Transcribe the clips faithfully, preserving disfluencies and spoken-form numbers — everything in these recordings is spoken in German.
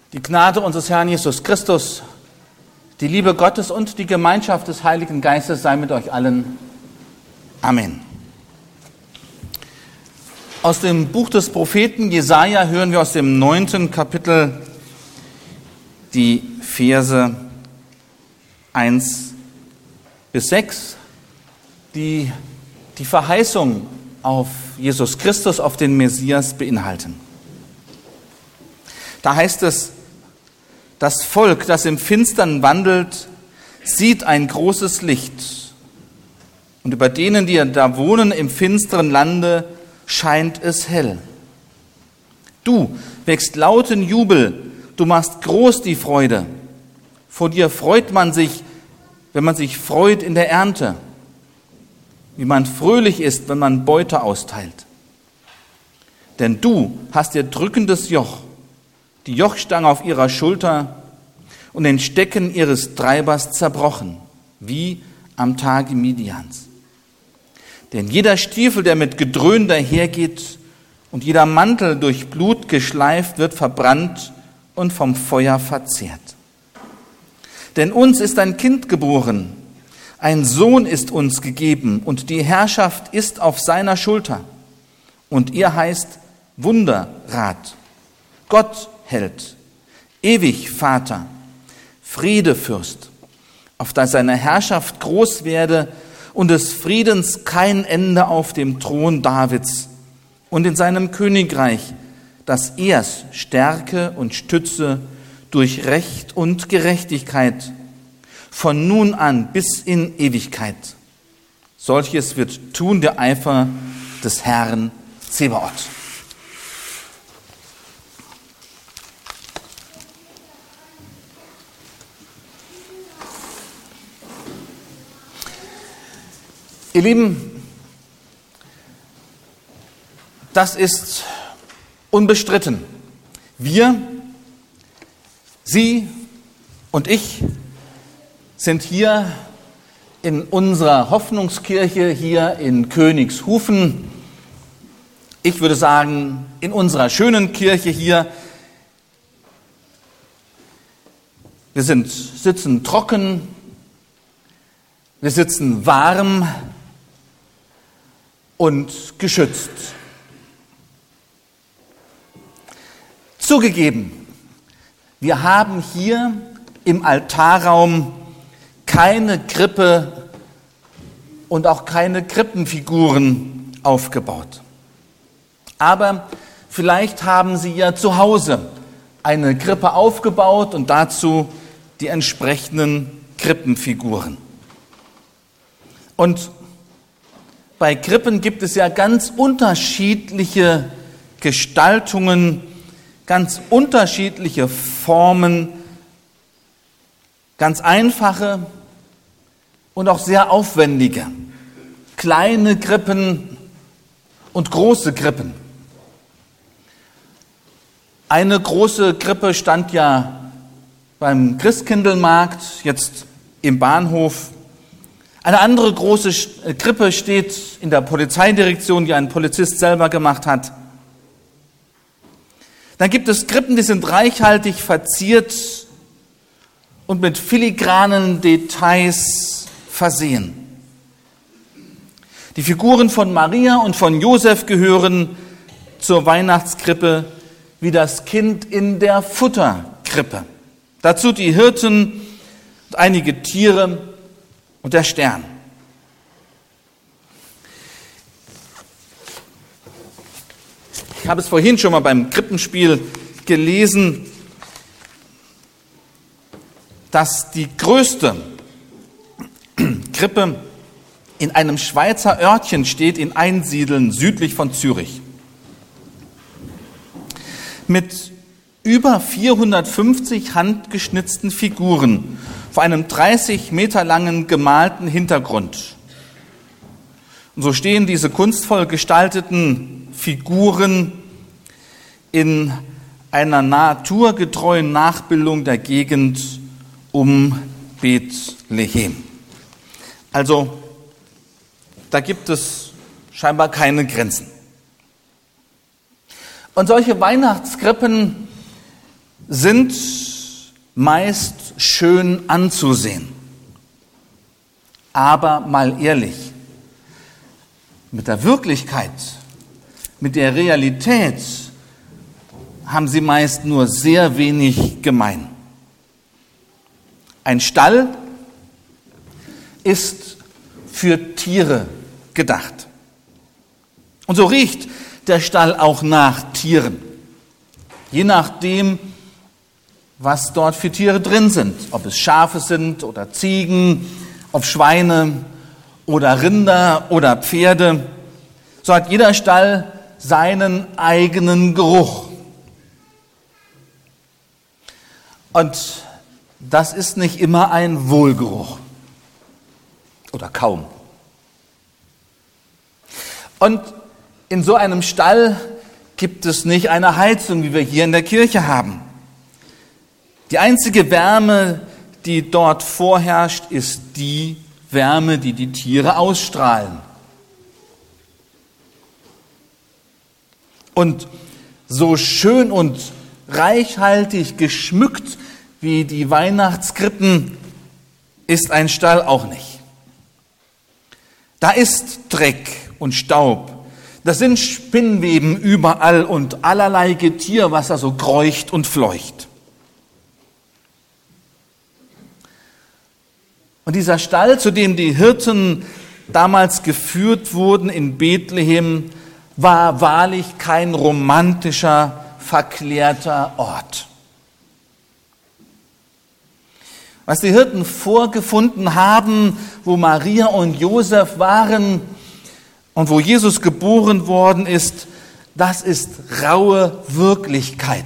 Die Gnade unseres Herrn Jesus Christus, die Liebe Gottes und die Gemeinschaft des Heiligen Geistes sei mit euch allen. Amen. Aus dem Buch des Propheten Jesaja hören wir aus dem neunten Kapitel die Verse eins bis sechs, die die Verheißung auf Jesus Christus, auf den Messias beinhalten. Da heißt es: Das Volk, das im Finstern wandelt, sieht ein großes Licht. Und über denen, die da wohnen im finsteren Lande, scheint es hell. Du wächst lauten Jubel, du machst groß die Freude. Vor dir freut man sich, wenn man sich freut in der Ernte, wie man fröhlich ist, wenn man Beute austeilt. Denn du hast ihr drückendes Joch, die Jochstange auf ihrer Schulter und den Stecken ihres Treibers zerbrochen, wie am Tage Midians. Denn jeder Stiefel, der mit Gedröhn dahergeht und jeder Mantel durch Blut geschleift, wird verbrannt und vom Feuer verzehrt. Denn uns ist ein Kind geboren, ein Sohn ist uns gegeben und die Herrschaft ist auf seiner Schulter. Und er heißt Wunderrat, Gottheld, ewig Vater, Friedefürst, auf dass seine Herrschaft groß werde und des Friedens kein Ende auf dem Thron Davids und in seinem Königreich, dass er's stärke und stütze durch Recht und Gerechtigkeit von nun an bis in Ewigkeit. Solches wird tun der Eifer des Herrn Zebaoth. Ihr Lieben, das ist unbestritten. Wir, Sie und ich sind hier in unserer Hoffnungskirche hier in Königshufen. Ich würde sagen, in unserer schönen Kirche hier. Wir sind, sitzen trocken, wir sitzen warm und geschützt. Zugegeben, wir haben hier im Altarraum keine Krippe und auch keine Krippenfiguren aufgebaut. Aber vielleicht haben Sie ja zu Hause eine Krippe aufgebaut und dazu die entsprechenden Krippenfiguren. Und bei Krippen gibt es ja ganz unterschiedliche Gestaltungen, ganz unterschiedliche Formen, ganz einfache und auch sehr aufwendige, kleine Krippen und große Krippen. Eine große Krippe stand ja beim Christkindlmarkt, jetzt im Bahnhof. Eine andere große Krippe steht in der Polizeidirektion, die ein Polizist selber gemacht hat. Dann gibt es Krippen, die sind reichhaltig verziert und mit filigranen Details versehen. Die Figuren von Maria und von Josef gehören zur Weihnachtskrippe wie das Kind in der Futterkrippe. Dazu die Hirten und einige Tiere und der Stern. Ich habe es vorhin schon mal beim Krippenspiel gelesen, dass die größte Krippe in einem Schweizer Örtchen steht, in Einsiedeln südlich von Zürich. Mit über vierhundertfünfzig handgeschnitzten Figuren vor einem dreißig Meter langen gemalten Hintergrund. Und so stehen diese kunstvoll gestalteten Figuren in einer naturgetreuen Nachbildung der Gegend um Bethlehem. Also, da gibt es scheinbar keine Grenzen. Und solche Weihnachtskrippen sind meist schön anzusehen. Aber mal ehrlich, mit der Wirklichkeit, mit der Realität haben sie meist nur sehr wenig gemein. Ein Stall ist für Tiere gedacht. Und so riecht der Stall auch nach Tieren. Je nachdem, was dort für Tiere drin sind. Ob es Schafe sind oder Ziegen, ob Schweine oder Rinder oder Pferde. So hat jeder Stall seinen eigenen Geruch. Und das ist nicht immer ein Wohlgeruch. Oder kaum. Und in so einem Stall gibt es nicht eine Heizung, wie wir hier in der Kirche haben. Die einzige Wärme, die dort vorherrscht, ist die Wärme, die die Tiere ausstrahlen. Und so schön und reichhaltig geschmückt wie die Weihnachtskrippen ist ein Stall auch nicht. Da ist Dreck und Staub. Da sind Spinnweben überall und allerlei Getier, was da so kreucht und fleucht. Und dieser Stall, zu dem die Hirten damals geführt wurden in Bethlehem, war wahrlich kein romantischer, verklärter Ort. Was die Hirten vorgefunden haben, wo Maria und Josef waren und wo Jesus geboren worden ist, das ist raue Wirklichkeit.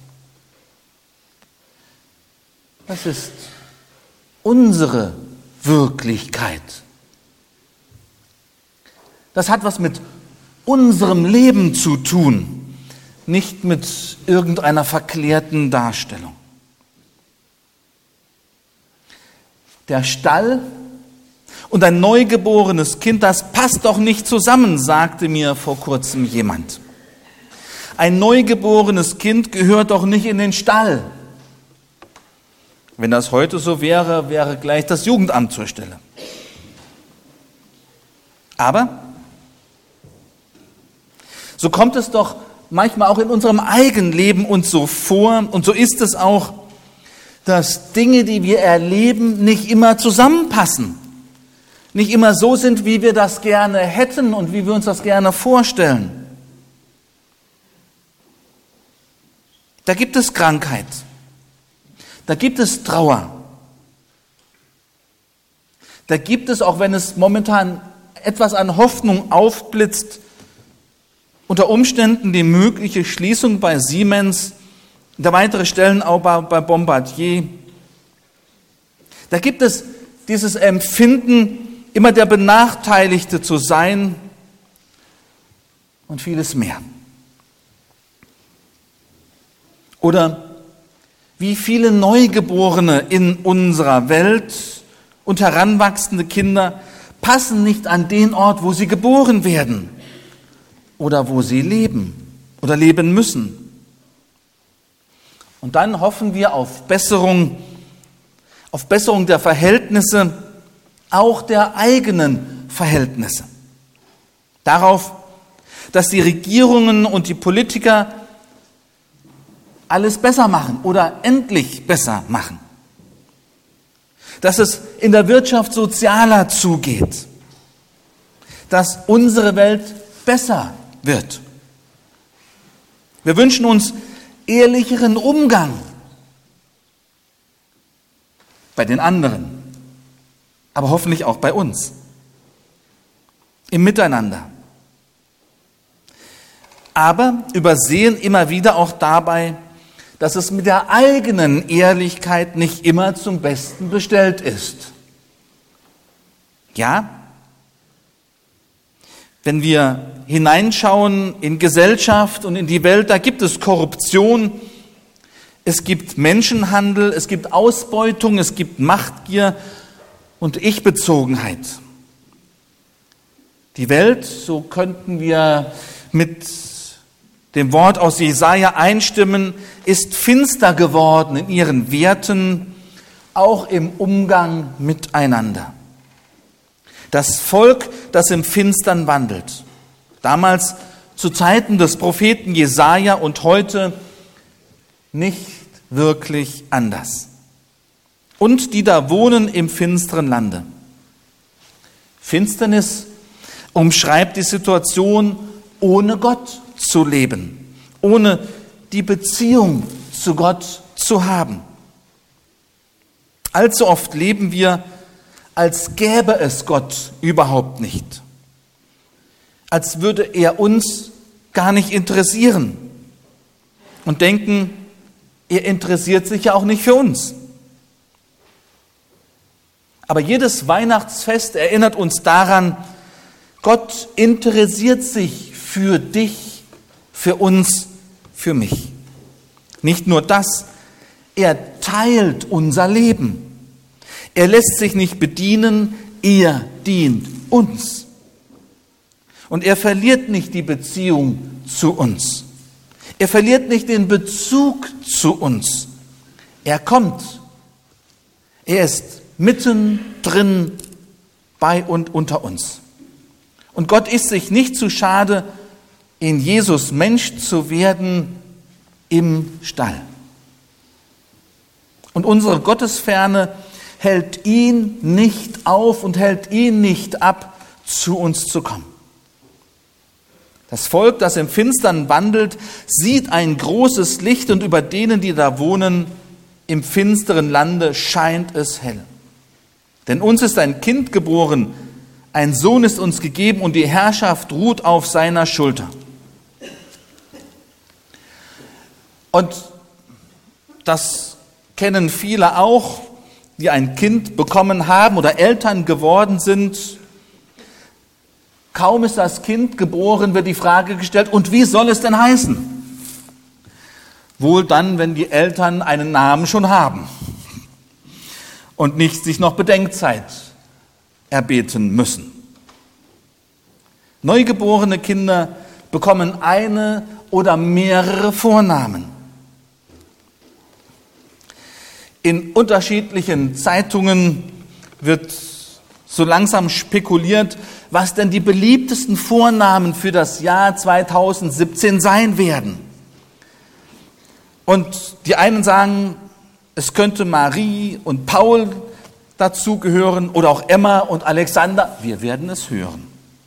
Das ist unsere Wirklichkeit. Das hat was mit unserem Leben zu tun, nicht mit irgendeiner verklärten Darstellung. Der Stall und ein neugeborenes Kind, das passt doch nicht zusammen, sagte mir vor kurzem jemand. Ein neugeborenes Kind gehört doch nicht in den Stall. Wenn das heute so wäre, wäre gleich das Jugendamt zur Stelle. Aber so kommt es doch manchmal auch in unserem eigenen Leben uns so vor, und so ist es auch, dass Dinge, die wir erleben, nicht immer zusammenpassen. Nicht immer so sind, wie wir das gerne hätten und wie wir uns das gerne vorstellen. Da gibt es Krankheit. Da gibt es Trauer. Da gibt es, auch wenn es momentan etwas an Hoffnung aufblitzt, unter Umständen die mögliche Schließung bei Siemens, der weitere Stellenaufbau bei Bombardier. Da gibt es dieses Empfinden, immer der Benachteiligte zu sein und vieles mehr. Oder wie viele Neugeborene in unserer Welt und heranwachsende Kinder passen nicht an den Ort, wo sie geboren werden oder wo sie leben oder leben müssen. Und dann hoffen wir auf Besserung, auf Besserung der Verhältnisse, auch der eigenen Verhältnisse. Darauf, dass die Regierungen und die Politiker alles besser machen oder endlich besser machen. Dass es in der Wirtschaft sozialer zugeht. Dass unsere Welt besser wird. Wir wünschen uns ehrlicheren Umgang bei den anderen, aber hoffentlich auch bei uns, im Miteinander. Aber übersehen immer wieder auch dabei, dass es mit der eigenen Ehrlichkeit nicht immer zum Besten bestellt ist. Ja, wenn wir hineinschauen in Gesellschaft und in die Welt, da gibt es Korruption, es gibt Menschenhandel, es gibt Ausbeutung, es gibt Machtgier und Ich-Bezogenheit. Die Welt, so könnten wir mit dem Wort aus Jesaja einstimmen, ist finster geworden in ihren Werten, auch im Umgang miteinander. Das Volk, das im Finstern wandelt, damals zu Zeiten des Propheten Jesaja und heute nicht wirklich anders. Und die da wohnen im finsteren Lande. Finsternis umschreibt die Situation, ohne Gott zu leben, ohne die Beziehung zu Gott zu haben. Allzu oft leben wir, als gäbe es Gott überhaupt nicht, als würde er uns gar nicht interessieren und denken, er interessiert sich ja auch nicht für uns. Aber jedes Weihnachtsfest erinnert uns daran, Gott interessiert sich für dich, für uns, für mich. Nicht nur das, er teilt unser Leben. Er lässt sich nicht bedienen, er dient uns. Und er verliert nicht die Beziehung zu uns. Er verliert nicht den Bezug zu uns. Er kommt. Er ist mittendrin bei und unter uns. Und Gott ist sich nicht zu schade, in Jesus Mensch zu werden im Stall. Und unsere Gottesferne hält ihn nicht auf und hält ihn nicht ab, zu uns zu kommen. Das Volk, das im Finstern wandelt, sieht ein großes Licht und über denen, die da wohnen, im finsteren Lande scheint es hell. Denn uns ist ein Kind geboren, ein Sohn ist uns gegeben und die Herrschaft ruht auf seiner Schulter. Und das kennen viele auch, die ein Kind bekommen haben oder Eltern geworden sind. Kaum ist das Kind geboren, wird die Frage gestellt, und wie soll es denn heißen? Wohl dann, wenn die Eltern einen Namen schon haben und nicht sich noch Bedenkzeit erbeten müssen. Neugeborene Kinder bekommen eine oder mehrere Vornamen. In unterschiedlichen Zeitungen wird so langsam spekuliert, was denn die beliebtesten Vornamen für das Jahr zweitausendsiebzehn sein werden. Und die einen sagen, es könnte Marie und Paul dazugehören oder auch Emma und Alexander. Wir werden es hören.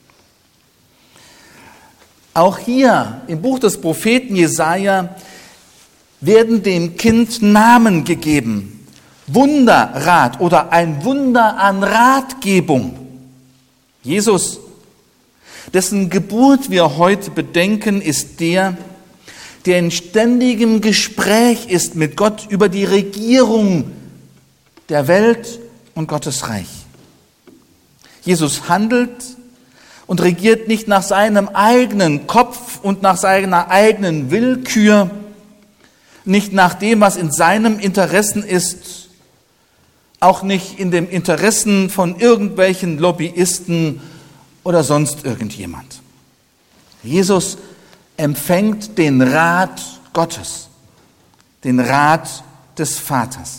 Auch hier im Buch des Propheten Jesaja werden dem Kind Namen gegeben. Wunderrat oder ein Wunder an Ratgebung. Jesus, dessen Geburt wir heute bedenken, ist der, der in ständigem Gespräch ist mit Gott über die Regierung der Welt und Gottes Reich. Jesus handelt und regiert nicht nach seinem eigenen Kopf und nach seiner eigenen Willkür, nicht nach dem, was in seinem Interessen ist, auch nicht in dem Interessen von irgendwelchen Lobbyisten oder sonst irgendjemand. Jesus empfängt den Rat Gottes, den Rat des Vaters.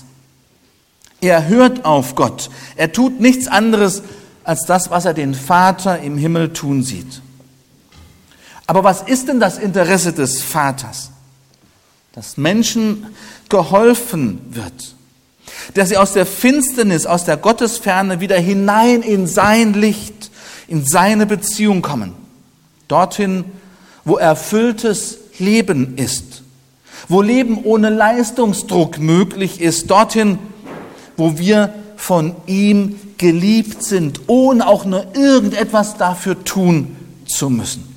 Er hört auf Gott. Er tut nichts anderes als das, was er den Vater im Himmel tun sieht. Aber was ist denn das Interesse des Vaters? Dass Menschen geholfen wird, dass sie aus der Finsternis, aus der Gottesferne wieder hinein in sein Licht, in seine Beziehung kommen. Dorthin, wo erfülltes Leben ist, wo Leben ohne Leistungsdruck möglich ist, dorthin, wo wir von ihm geliebt sind, ohne auch nur irgendetwas dafür tun zu müssen.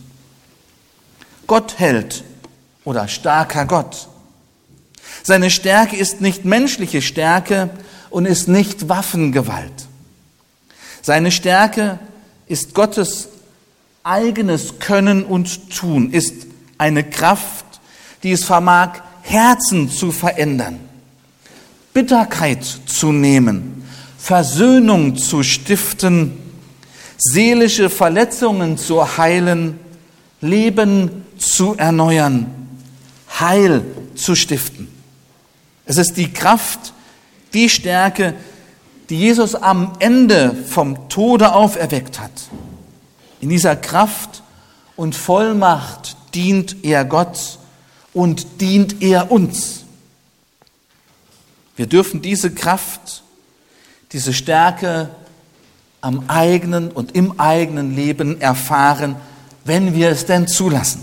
Gott hält oder starker Gott. Seine Stärke ist nicht menschliche Stärke und ist nicht Waffengewalt. Seine Stärke ist Gottes eigenes Können und Tun, ist eine Kraft, die es vermag, Herzen zu verändern, Bitterkeit zu nehmen, Versöhnung zu stiften, seelische Verletzungen zu heilen, Leben zu erneuern, Heil zu stiften. Es ist die Kraft, die Stärke, die Jesus am Ende vom Tode auferweckt hat. In dieser Kraft und Vollmacht dient er Gott und dient er uns. Wir dürfen diese Kraft, diese Stärke am eigenen und im eigenen Leben erfahren, wenn wir es denn zulassen.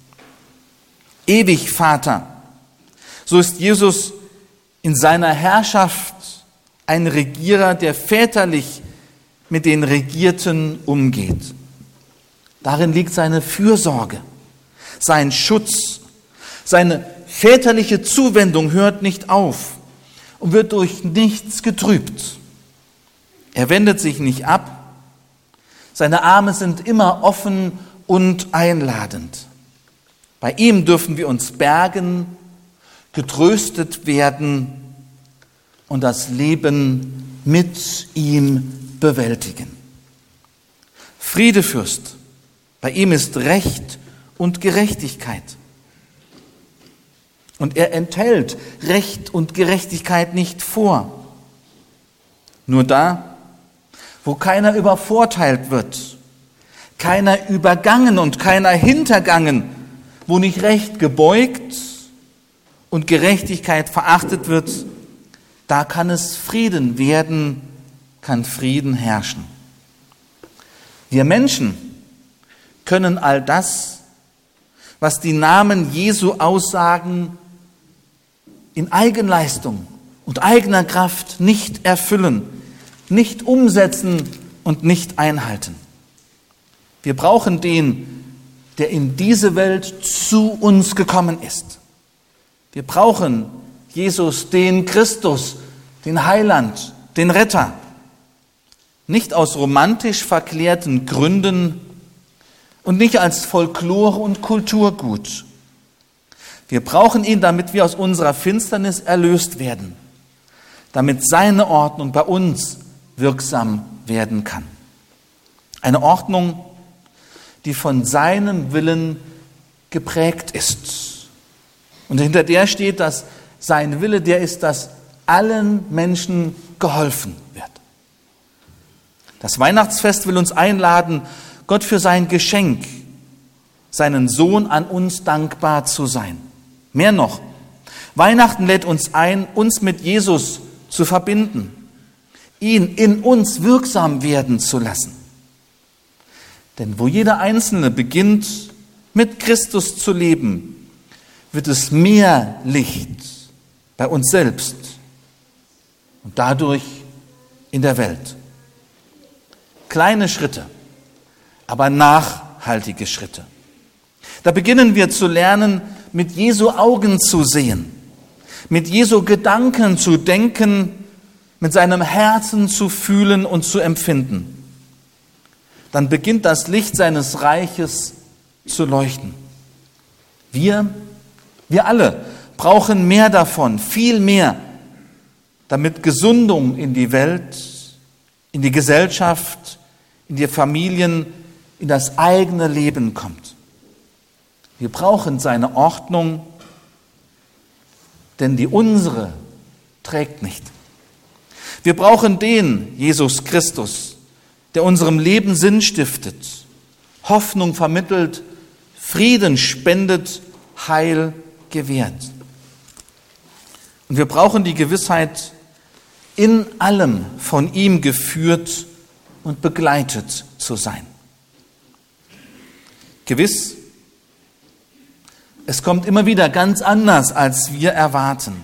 Ewig Vater, so ist Jesus in seiner Herrschaft ein Regierer, der väterlich mit den Regierten umgeht. Darin liegt seine Fürsorge, sein Schutz, seine väterliche Zuwendung hört nicht auf und wird durch nichts getrübt. Er wendet sich nicht ab, seine Arme sind immer offen und einladend. Bei ihm dürfen wir uns bergen, getröstet werden und das Leben mit ihm bewältigen. Friedefürst, bei ihm ist Recht und Gerechtigkeit. Und er enthält Recht und Gerechtigkeit nicht vor. Nur da, wo keiner übervorteilt wird, keiner übergangen und keiner hintergangen, wo nicht Recht gebeugt und Gerechtigkeit verachtet wird, da kann es Frieden werden, kann Frieden herrschen. Wir Menschen können all das, was die Namen Jesu aussagen, in Eigenleistung und eigener Kraft nicht erfüllen, nicht umsetzen und nicht einhalten. Wir brauchen den, der in diese Welt zu uns gekommen ist. Wir brauchen Jesus, den Christus, den Heiland, den Retter. Nicht aus romantisch verklärten Gründen und nicht als Folklore und Kulturgut. Wir brauchen ihn, damit wir aus unserer Finsternis erlöst werden, damit seine Ordnung bei uns wirksam werden kann. Eine Ordnung, die von seinem Willen geprägt ist. Und hinter der steht, dass sein Wille der ist, dass allen Menschen geholfen wird. Das Weihnachtsfest will uns einladen, Gott für sein Geschenk, seinen Sohn an uns dankbar zu sein. Mehr noch, Weihnachten lädt uns ein, uns mit Jesus zu verbinden, ihn in uns wirksam werden zu lassen. Denn wo jeder Einzelne beginnt, mit Christus zu leben, wird es mehr Licht bei uns selbst und dadurch in der Welt. Kleine Schritte, aber nachhaltige Schritte. Da beginnen wir zu lernen, mit Jesu Augen zu sehen, mit Jesu Gedanken zu denken, mit seinem Herzen zu fühlen und zu empfinden. Dann beginnt das Licht seines Reiches zu leuchten. Wir, wir alle brauchen mehr davon, viel mehr, damit Gesundung in die Welt, in die Gesellschaft, in die Familien, in das eigene Leben kommt. Wir brauchen seine Ordnung, denn die unsere trägt nicht. Wir brauchen den, Jesus Christus, der unserem Leben Sinn stiftet, Hoffnung vermittelt, Frieden spendet, Heil gewährt. Und wir brauchen die Gewissheit, in allem von ihm geführt und begleitet zu sein. Gewiss, es kommt immer wieder ganz anders, als wir erwarten.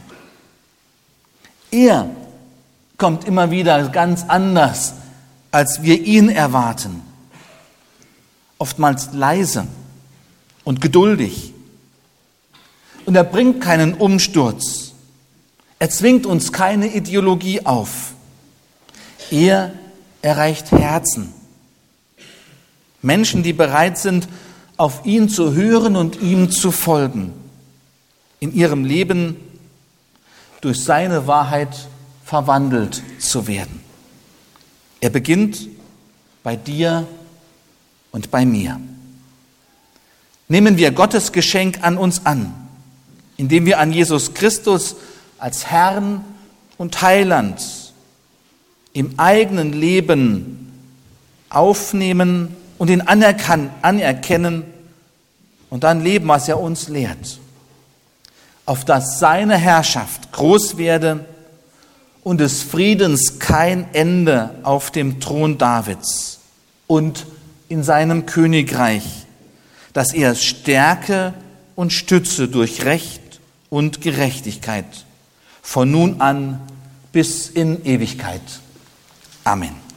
Er kommt immer wieder ganz anders, als wir ihn erwarten. Oftmals leise und geduldig. Und er bringt keinen Umsturz. Er zwingt uns keine Ideologie auf. Er erreicht Herzen. Menschen, die bereit sind, auf ihn zu hören und ihm zu folgen. In ihrem Leben durch seine Wahrheit verwandelt zu werden. Er beginnt bei dir und bei mir. Nehmen wir Gottes Geschenk an uns an, indem wir an Jesus Christus als Herrn und Heiland im eigenen Leben aufnehmen und ihn anerkennen und dann leben, was er uns lehrt, auf dass seine Herrschaft groß werde und des Friedens kein Ende auf dem Thron Davids und in seinem Königreich, dass er es stärke und stütze durch Recht und Gerechtigkeit, von nun an bis in Ewigkeit. Amen.